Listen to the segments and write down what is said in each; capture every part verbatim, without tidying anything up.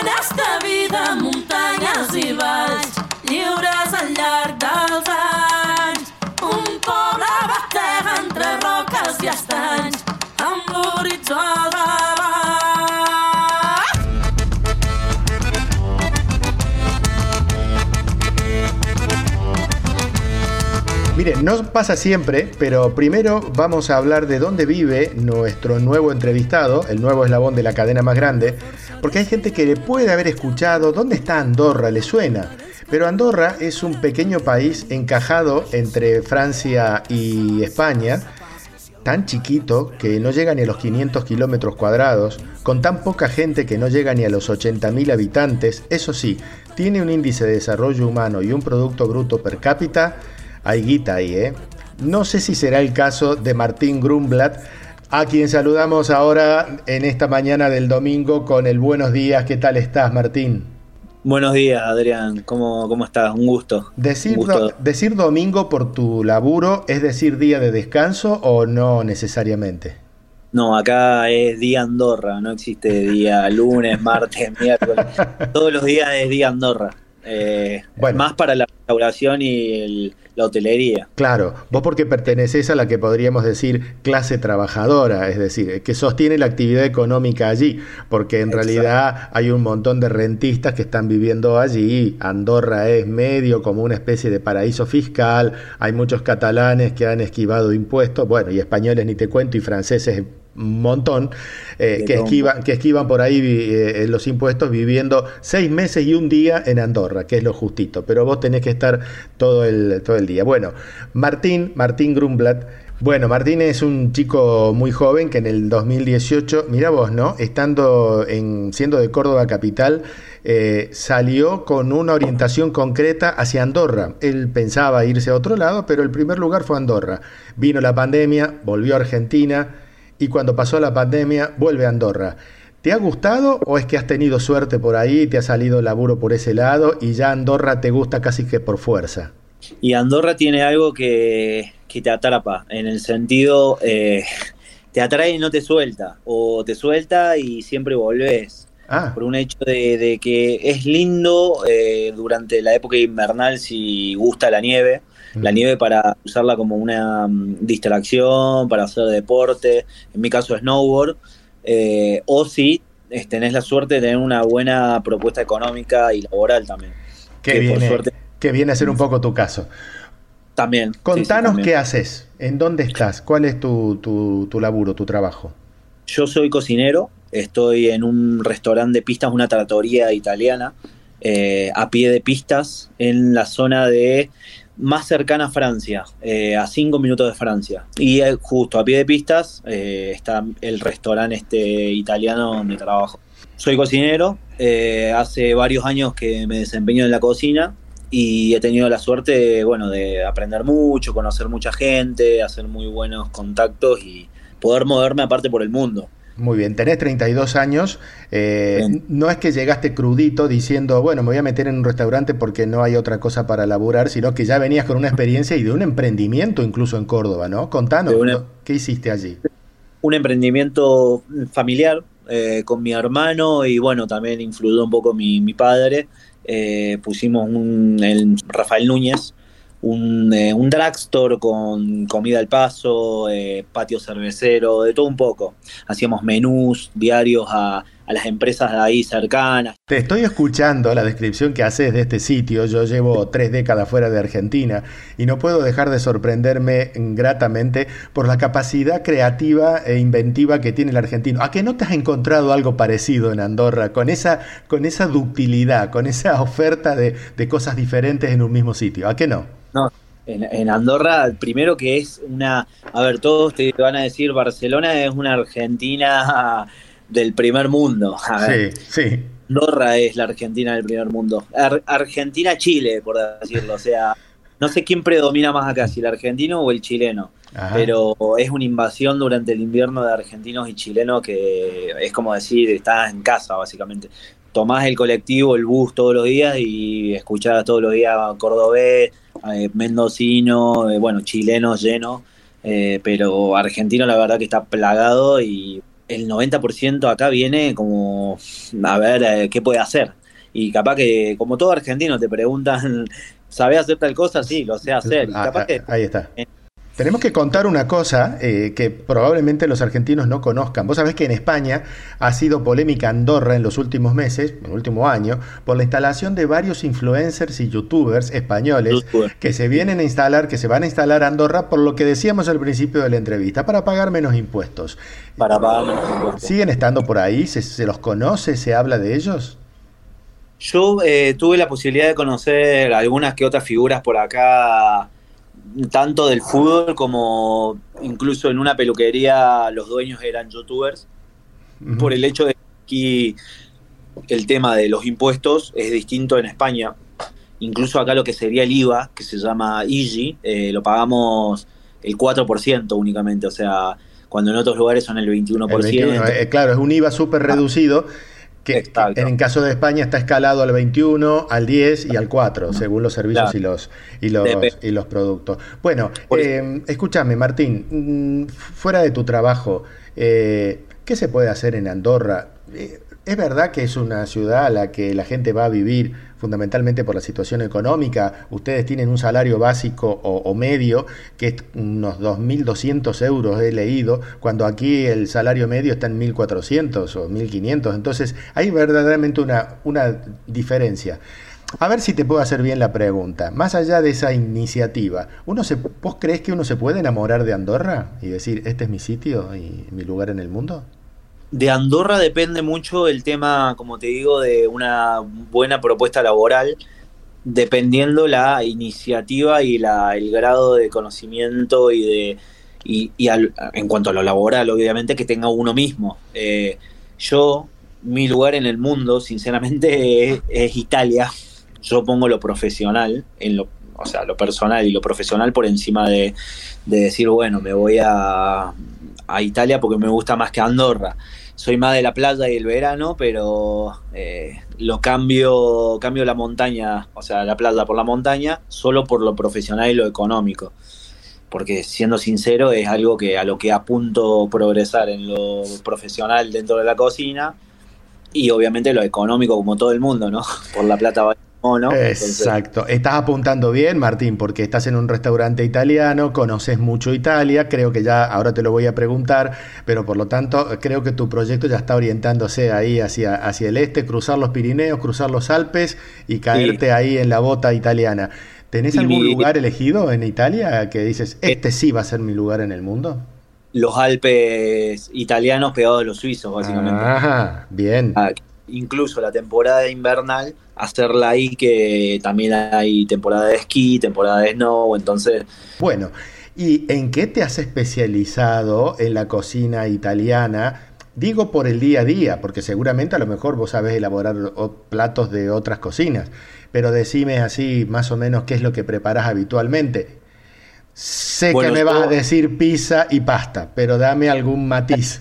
d'esta vida, muntanyes i valls, lliures al llarg dels anys. Un poble batega entre roques i estanys, amb l'horitzó al davant. Miren, no pasa siempre, pero primero vamos a hablar de dónde vive nuestro nuevo entrevistado, el nuevo eslabón de la cadena más grande, porque hay gente que le puede haber escuchado dónde está Andorra, le suena. Pero Andorra es un pequeño país encajado entre Francia y España, tan chiquito que no llega ni a los quinientos kilómetros cuadrados, con tan poca gente que no llega ni a los ochenta mil habitantes. Eso sí, tiene un índice de desarrollo humano y un producto bruto per cápita. Hay guita ahí, ¿eh? No sé si será el caso de Martín Grunblatt, a quien saludamos ahora en esta mañana del domingo con el buenos días. ¿Qué tal estás, Martín? Buenos días, Adrián. ¿Cómo, cómo estás? Un gusto. Decir, Un gusto. Do, ¿Decir domingo por tu laburo es decir día de descanso o no necesariamente? No, acá es día Andorra, no existe día lunes, martes, miércoles. Todos los días es día Andorra. Eh, bueno. Más para la restauración y el, la hotelería. Claro, vos porque pertenecés a la que podríamos decir clase trabajadora, es decir, que sostiene la actividad económica allí, porque en Exacto. realidad hay un montón de rentistas que están viviendo allí. Andorra es medio como una especie de paraíso fiscal, hay muchos catalanes que han esquivado impuestos, bueno, y españoles ni te cuento, y franceses un montón, eh, que, esquivan, que esquivan por ahí eh, los impuestos viviendo seis meses y un día en Andorra, que es lo justito, pero vos tenés que estar todo el, todo el día. Bueno, Martín, Martín Grunblatt, bueno, Martín es un chico muy joven que en el dos mil dieciocho, mirá vos, ¿no? Estando en, siendo de Córdoba capital, eh, salió con una orientación concreta hacia Andorra. Él pensaba irse a otro lado, pero el primer lugar fue Andorra. Vino la pandemia, volvió a Argentina, y cuando pasó la pandemia, vuelve a Andorra. ¿Te ha gustado o es que has tenido suerte por ahí, te ha salido laburo por ese lado y ya Andorra te gusta casi que por fuerza? Y Andorra tiene algo que, que te atrapa, en el sentido, eh, te atrae y no te suelta, o te suelta y siempre volvés. Ah. Por un hecho de, de que es lindo eh, durante la época invernal si gusta la nieve. La nieve para usarla como una um, distracción, para hacer deporte, en mi caso snowboard, eh, o si eh, tenés la suerte de tener una buena propuesta económica y laboral también. Que, que, viene, por suerte, que viene a ser un poco tu caso. También. Contanos sí, sí, también. Qué haces, en dónde estás, cuál es tu, tu, tu laburo, tu trabajo. Yo soy cocinero, estoy en un restaurante de pistas, una trattoria italiana, eh, a pie de pistas, en la zona de... más cercana a Francia, eh, a cinco minutos de Francia. Y eh, justo a pie de pistas eh, está el restaurante este italiano donde trabajo. Soy cocinero, eh, hace varios años que me desempeño en la cocina y he tenido la suerte, bueno, de aprender mucho, conocer mucha gente, hacer muy buenos contactos y poder moverme aparte por el mundo. Muy bien, tenés treinta y dos años, eh, no es que llegaste crudito diciendo, bueno, me voy a meter en un restaurante porque no hay otra cosa para laburar, sino que ya venías con una experiencia y de un emprendimiento incluso en Córdoba, ¿no? Contanos, una, ¿qué hiciste allí? Un emprendimiento familiar eh, con mi hermano y bueno, también influyó un poco mi, mi padre, eh, pusimos un, el Rafael Núñez, Un, eh, un drugstore con comida al paso, eh, patio cervecero, de todo un poco. Hacíamos menús diarios a, a las empresas de ahí cercanas. Te estoy escuchando la descripción que haces de este sitio. Yo llevo tres décadas fuera de Argentina y no puedo dejar de sorprenderme gratamente por la capacidad creativa e inventiva que tiene el argentino. ¿A que no te has encontrado algo parecido en Andorra? Con esa, con esa ductilidad, con esa oferta de, de cosas diferentes en un mismo sitio. ¿A que no? No, en, en Andorra, primero que es una... A ver, todos te van a decir, Barcelona es una Argentina del primer mundo. A ver, sí, sí. Andorra es la Argentina del primer mundo. Ar- Argentina-Chile, por decirlo. O sea, no sé quién predomina más acá, si el argentino o el chileno. Ajá. Pero es una invasión durante el invierno de argentinos y chilenos que es como decir, estás en casa, básicamente. Tomás el colectivo, el bus todos los días y escuchás todos los días cordobés, eh, mendocino, eh, bueno, chilenos llenos, eh, pero argentino la verdad que está plagado y el noventa por ciento acá viene como a ver eh, qué puede hacer. Y capaz que, como todo argentino, te preguntan, ¿sabés hacer tal cosa? Sí, lo sé hacer. Y capaz Ah, que, ahí está. Tenemos que contar una cosa eh, que probablemente los argentinos no conozcan. Vos sabés que en España ha sido polémica Andorra en los últimos meses, en el último año, por la instalación de varios influencers y youtubers españoles youtuber, que se vienen a instalar, que se van a instalar a Andorra por lo que decíamos al principio de la entrevista, para pagar menos impuestos. para pagar menos impuestos. ¿Siguen estando por ahí? ¿Se, se los conoce? ¿Se habla de ellos? Yo eh, tuve la posibilidad de conocer algunas que otras figuras por acá, tanto del fútbol como incluso en una peluquería los dueños eran youtubers, Ujú. por el hecho de que aquí el tema de los impuestos es distinto en España. Incluso acá lo que sería el I V A, que se llama I G I, eh, lo pagamos el cuatro por ciento únicamente, o sea, cuando en otros lugares son el veintiuno por ciento. El veintiuno, eh, claro, es un I V A súper reducido. Que, que en el caso de España está escalado al veintiuno, al diez y al cuatro, según los servicios claro. y los y los, y los productos. Bueno, eh, escúchame, Martín, fuera de tu trabajo, eh, ¿qué se puede hacer en Andorra? Eh, ¿Es verdad que es una ciudad a la que la gente va a vivir fundamentalmente por la situación económica? Ustedes tienen un salario básico o, o medio que es unos dos mil doscientos euros, he leído, cuando aquí el salario medio está en mil cuatrocientos o mil quinientos. Entonces hay verdaderamente una, una diferencia. A ver si te puedo hacer bien la pregunta. Más allá de esa iniciativa, ¿uno se, ¿vos crees que uno se puede enamorar de Andorra y decir, este es mi sitio y mi lugar en el mundo? De Andorra depende mucho el tema, como te digo, de una buena propuesta laboral, dependiendo la iniciativa y la, el grado de conocimiento y de y, y al, en cuanto a lo laboral, obviamente, que tenga uno mismo. Eh, yo, mi lugar en el mundo, sinceramente, es, es Italia. Yo pongo lo profesional, en lo, o sea, lo personal y lo profesional por encima de, de decir, bueno, me voy a, a Italia porque me gusta más que Andorra. Soy más de la playa y el verano, pero eh, lo cambio, cambio la montaña, o sea, la playa por la montaña, solo por lo profesional y lo económico. Porque, siendo sincero, es algo que a lo que apunto progresar en lo profesional dentro de la cocina y obviamente lo económico, como todo el mundo, ¿no? Por la plata va mono. Exacto. Entonces, estás apuntando bien, Martín, porque estás en un restaurante italiano, conoces mucho Italia, creo que ya, ahora te lo voy a preguntar, pero por lo tanto creo que tu proyecto ya está orientándose ahí hacia, hacia el este, cruzar los Pirineos, cruzar los Alpes y caerte sí. ahí en la bota italiana. ¿Tenés y algún mi, lugar elegido en Italia que dices, este sí va a ser mi lugar en el mundo? Los Alpes italianos pegados a los suizos, básicamente. Ajá, bien. Ah, incluso la temporada invernal, hacerla ahí, que también hay temporada de esquí, temporada de snow, entonces... Bueno, ¿y en qué te has especializado en la cocina italiana? Digo por el día a día, porque seguramente a lo mejor vos sabés elaborar platos de otras cocinas, pero decime así más o menos qué es lo que preparás habitualmente. Sé bueno, que me yo... vas a decir pizza y pasta, pero dame algún matiz.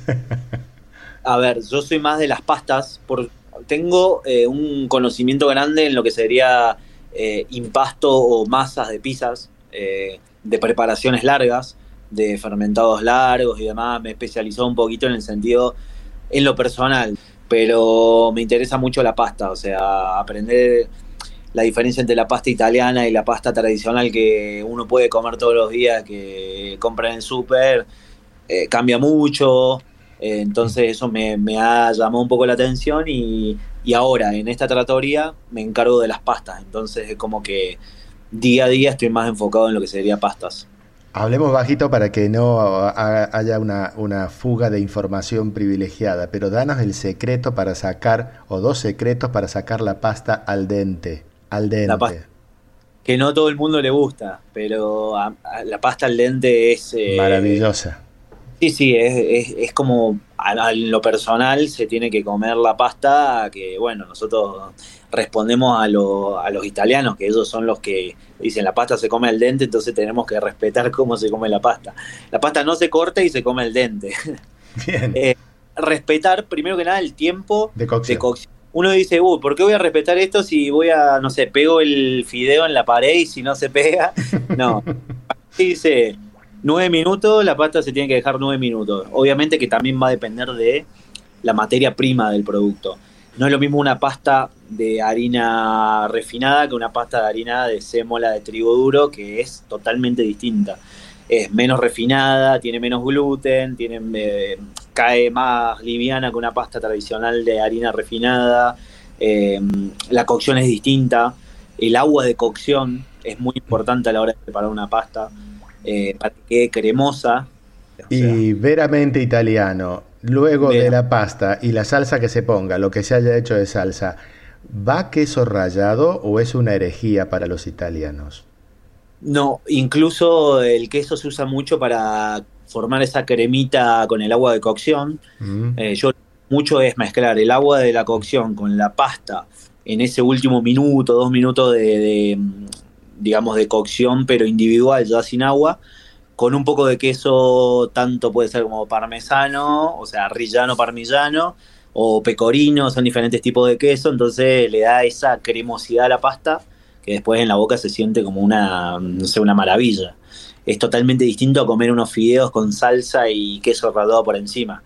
A ver, yo soy más de las pastas, por, tengo eh, un conocimiento grande en lo que sería eh, impasto o masas de pizzas, eh, de preparaciones largas, de fermentados largos y demás. Me he especializado un poquito en el sentido, en lo personal, pero me interesa mucho la pasta, o sea, aprender la diferencia entre la pasta italiana y la pasta tradicional que uno puede comer todos los días, que compran en el súper, eh, cambia mucho. Eh, entonces eso me, me ha llamado un poco la atención y, y ahora en esta trattoria me encargo de las pastas, entonces es como que día a día estoy más enfocado en lo que sería pastas. Hablemos bajito para que no haya una, una fuga de información privilegiada, pero danos el secreto para sacar, o dos secretos para sacar la pasta al dente. Al dente. La pasta, que no todo el mundo le gusta, pero a, a, la pasta al dente es... Eh, maravillosa. Sí, sí, es, es, es como a, a lo personal se tiene que comer la pasta, que bueno, nosotros respondemos a, lo, a los italianos, que ellos son los que dicen la pasta se come al dente, entonces tenemos que respetar cómo se come la pasta. La pasta no se corta y se come al dente. Bien. eh, respetar, primero que nada, el tiempo de cocción. de cocción. Uno dice, uh, ¿por qué voy a respetar esto si voy a, no sé, pego el fideo en la pared y si no se pega? No. Dice... Nueve minutos, la pasta se tiene que dejar nueve minutos. Obviamente que también va a depender de la materia prima del producto. No es lo mismo una pasta de harina refinada que una pasta de harina de sémola de trigo duro, que es totalmente distinta. Es menos refinada, tiene menos gluten, tiene, eh, cae más liviana que una pasta tradicional de harina refinada. Eh, la cocción es distinta. El agua de cocción es muy importante a la hora de preparar una pasta, eh, para que quede cremosa. O sea, y veramente italiano, luego vera. de la pasta y la salsa que se ponga, lo que se haya hecho de salsa, ¿va queso rallado o es una herejía para los italianos? No, incluso el queso se usa mucho para formar esa cremita con el agua de cocción. Mm. Eh, yo mucho es mezclar el agua de la cocción con la pasta en ese último minuto, dos minutos de, de digamos, de cocción, pero individual, ya sin agua, con un poco de queso, tanto puede ser como parmesano, o sea, rillano, parmigiano, o pecorino, son diferentes tipos de queso, entonces le da esa cremosidad a la pasta, que después en la boca se siente como una, no sé, una maravilla. Es totalmente distinto a comer unos fideos con salsa y queso rallado por encima.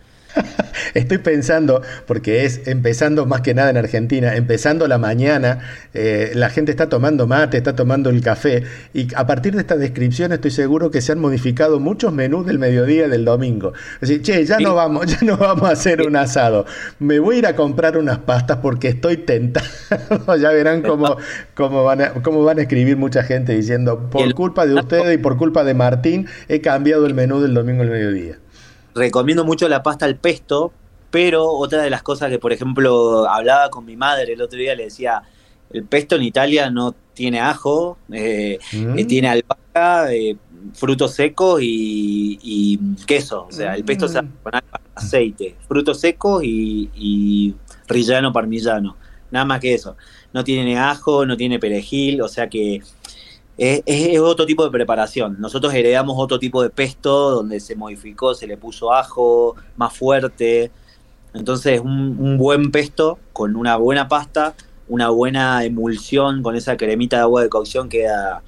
Estoy pensando, porque es empezando más que nada en Argentina, empezando la mañana, eh, la gente está tomando mate, está tomando el café, y a partir de esta descripción estoy seguro que se han modificado muchos menús del mediodía y del domingo. Es decir, che, ya no vamos, ya no vamos a hacer un asado, me voy a ir a comprar unas pastas porque estoy tentado. Ya verán cómo, cómo, van a, cómo van a escribir mucha gente diciendo, por culpa de ustedes y por culpa de Martín, he cambiado el menú del domingo al mediodía. Recomiendo mucho la pasta al pesto, pero otra de las cosas que, por ejemplo, hablaba con mi madre el otro día, le decía, el pesto en Italia no tiene ajo, eh, mm. eh, tiene albahaca, eh, frutos secos y, y queso. O sea, el pesto mm. se hace con aceite, frutos secos y, y rillano parmigiano. Nada más que eso. No tiene ajo, no tiene perejil, o sea que Es, es otro tipo de preparación. Nosotros heredamos otro tipo de pesto donde se modificó, se le puso ajo más fuerte. Entonces un, un buen pesto con una buena pasta, una buena emulsión con esa cremita de agua de cocción queda...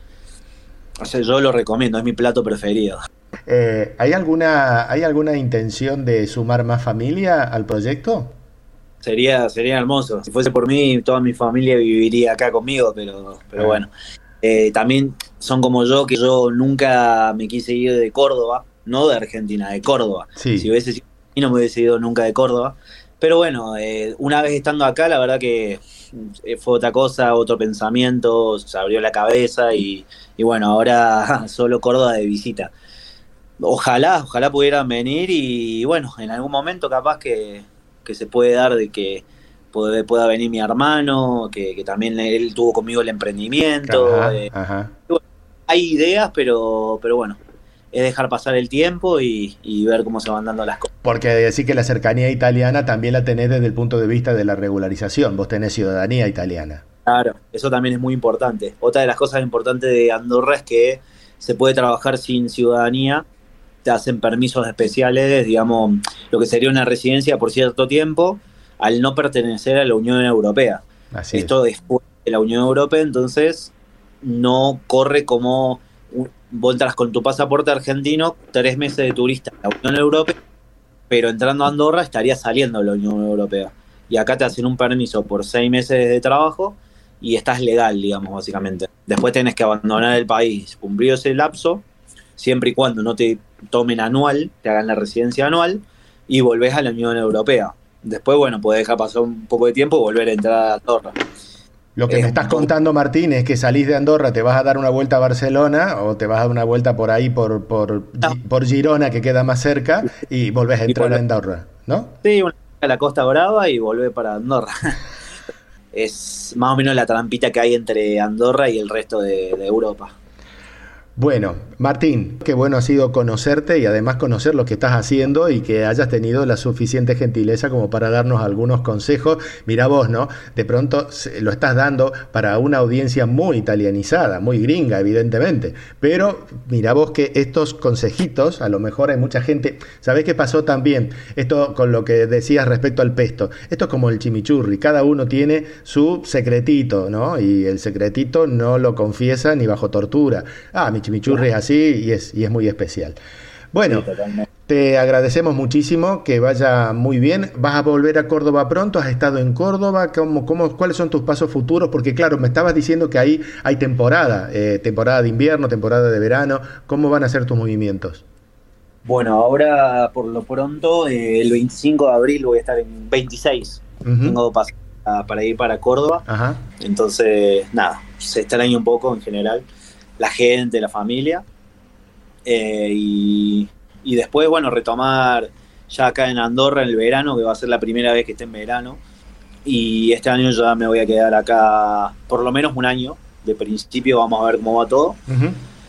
O sea, yo lo recomiendo, es mi plato preferido. Eh, ¿hay alguna, ¿Hay alguna intención de sumar más familia al proyecto? Sería, sería hermoso. Si fuese por mí, toda mi familia viviría acá conmigo, pero, pero ah. bueno... Eh, también son como yo, que yo nunca me quise ir de Córdoba, no de Argentina, de Córdoba. Sí. Si hubiese sido y no me hubiese ido nunca de Córdoba. Pero bueno, eh, una vez estando acá, la verdad que fue otra cosa, otro pensamiento, se abrió la cabeza y, y bueno, ahora solo Córdoba de visita. Ojalá, ojalá pudieran venir y bueno, en algún momento capaz que, que se puede dar de que Puede, pueda venir mi hermano, que, que también él tuvo conmigo el emprendimiento. Ajá, eh, ajá. Bueno, hay ideas, pero, pero bueno, es dejar pasar el tiempo y, y ver cómo se van dando las cosas. Porque decir que la cercanía italiana también la tenés desde el punto de vista de la regularización, vos tenés ciudadanía italiana. Claro, eso también es muy importante. Otra de las cosas importantes de Andorra es que se puede trabajar sin ciudadanía, te hacen permisos especiales, digamos, lo que sería una residencia por cierto tiempo, al no pertenecer a la Unión Europea. Así Esto es. Después de la Unión Europea, entonces no corre como vos entras con tu pasaporte argentino, tres meses de turista en la Unión Europea, pero entrando a Andorra estarías saliendo de la Unión Europea. Y acá te hacen un permiso por seis meses de trabajo y estás legal, digamos, básicamente. Después tenés que abandonar el país, cumplido ese lapso, siempre y cuando no te tomen anual, te hagan la residencia anual, y volvés a la Unión Europea. Después, bueno, podés dejar pasar un poco de tiempo y volver a entrar a Andorra. Lo que eh, me estás contando, Martín, es que salís de Andorra, te vas a dar una vuelta a Barcelona o te vas a dar una vuelta por ahí, por por, no. por Girona, que queda más cerca, y volvés a entrar a Andorra, ¿no? Sí, una a la Costa Brava y volvés para Andorra. Es más o menos la trampita que hay entre Andorra y el resto de, de Europa. Bueno, Martín, qué bueno ha sido conocerte y además conocer lo que estás haciendo y que hayas tenido la suficiente gentileza como para darnos algunos consejos. Mira vos, ¿no? De pronto lo estás dando para una audiencia muy italianizada, muy gringa, evidentemente. Pero mira vos que estos consejitos, a lo mejor hay mucha gente... ¿Sabés qué pasó también? Esto con lo que decías respecto al pesto. Esto es como el chimichurri. Cada uno tiene su secretito, ¿no? Y el secretito no lo confiesa ni bajo tortura. Ah, mi chimichurri es así y es, y es muy especial. Bueno, sí, te agradecemos muchísimo, que vaya muy bien. ¿Vas a volver a Córdoba pronto? ¿Has estado en Córdoba? ¿Cómo, cómo, ¿Cuáles son tus pasos futuros? Porque claro, me estabas diciendo que ahí hay temporada, eh, temporada de invierno, temporada de verano. ¿Cómo van a ser tus movimientos? Bueno, ahora por lo pronto, eh, el veinticinco de abril voy a estar en veintiséis. Uh-huh. Tengo pasos para ir para Córdoba. Ajá. Entonces, nada, se extraña un poco en general la gente, la familia. Eh, y, y después, bueno, retomar ya acá en Andorra en el verano, que va a ser la primera vez que esté en verano. Y este año ya me voy a quedar acá por lo menos un año. De principio vamos a ver cómo va todo. Uh-huh.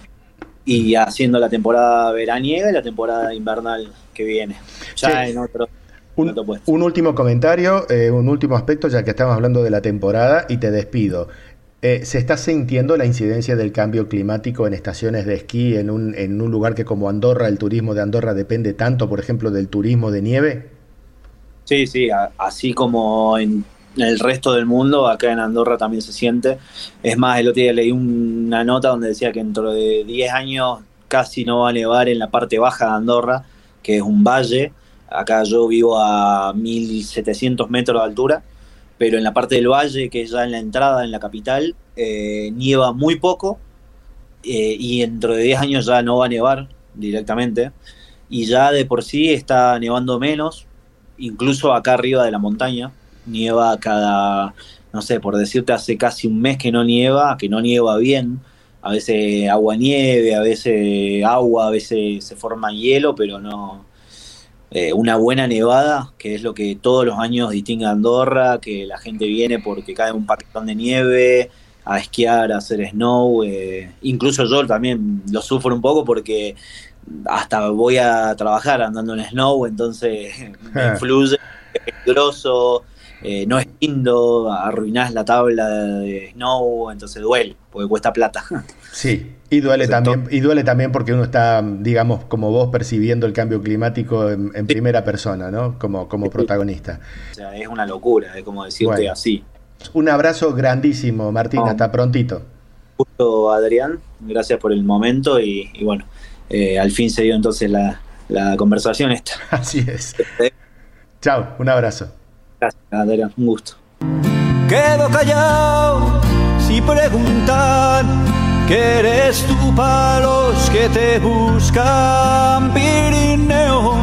Y haciendo la temporada veraniega y la temporada invernal que viene. Ya sí. en otro... Un, un último comentario, eh, un último aspecto, ya que estamos hablando de la temporada, y te despido. Eh, ¿Se está sintiendo la incidencia del cambio climático en estaciones de esquí en un, en un lugar que como Andorra, el turismo de Andorra depende tanto, por ejemplo, del turismo de nieve? Sí, sí, a, así como en el resto del mundo, acá en Andorra también se siente. Es más, el otro día leí una nota donde decía que dentro de diez años casi no va a nevar en la parte baja de Andorra, que es un valle. Acá yo vivo a mil setecientos metros de altura, pero en la parte del valle, que es ya en la entrada, en la capital, eh, nieva muy poco, eh, y dentro de diez años ya no va a nevar directamente, y ya de por sí está nevando menos, incluso acá arriba de la montaña, nieva cada, no sé, por decirte, hace casi un mes que no nieva, que no nieva bien, a veces agua nieve, a veces agua, a veces se forma hielo, pero no... Eh, una buena nevada, que es lo que todos los años distingue a Andorra, que la gente viene porque cae un paquetón de nieve, a esquiar, a hacer snow, eh, incluso yo también lo sufro un poco porque hasta voy a trabajar andando en snow, entonces me influye, es peligroso, eh, no es lindo, arruinás la tabla de snow, entonces duele, porque cuesta plata. Sí, y duele también, y duele también porque uno está, digamos, como vos, percibiendo el cambio climático en, en primera persona, ¿no? Como, como protagonista. O sea, es una locura, es como decirte bueno, así. Un abrazo grandísimo, Martín, no. Hasta prontito. Justo, Adrián, gracias por el momento y, y bueno, eh, al fin se dio entonces la, la conversación esta. Así es. Chao, un abrazo. Gracias, Adrián, un gusto. Quedo callado si preguntan que eres tú para los que te buscan. Pirineo,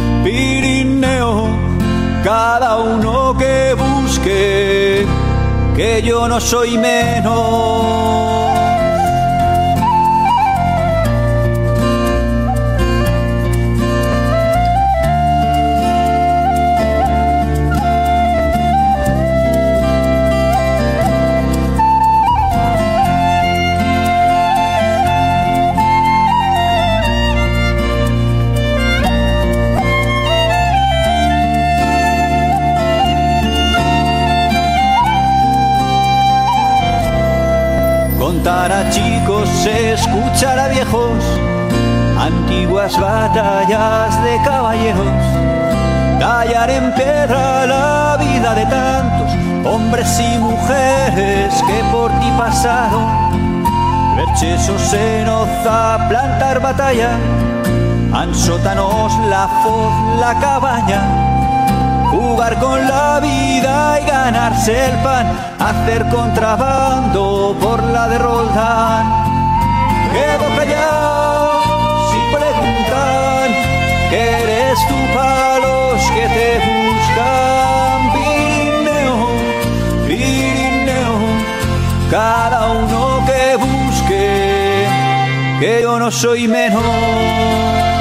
Pirineo, cada uno que busque, que yo no soy menos. Contar a chicos, escuchar a viejos, antiguas batallas de caballeros, tallar en piedra la vida de tantos hombres y mujeres que por ti pasaron, ver chesos en Oza, plantar batalla, en sótanos la foz, la cabaña, jugar con la vida y ganarse el pan, hacer contrabando por la de Roldán. Quedo callado si preguntan que eres tú para los que te buscan. Pirineo, Pirineo, cada uno que busque, que yo no soy menos.